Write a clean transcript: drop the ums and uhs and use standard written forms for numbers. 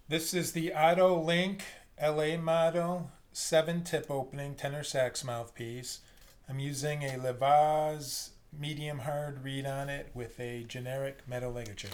This is the Otto Link LA model 7-tip opening tenor sax mouthpiece. I'm using a Levaz medium hard reed on it with a generic metal ligature.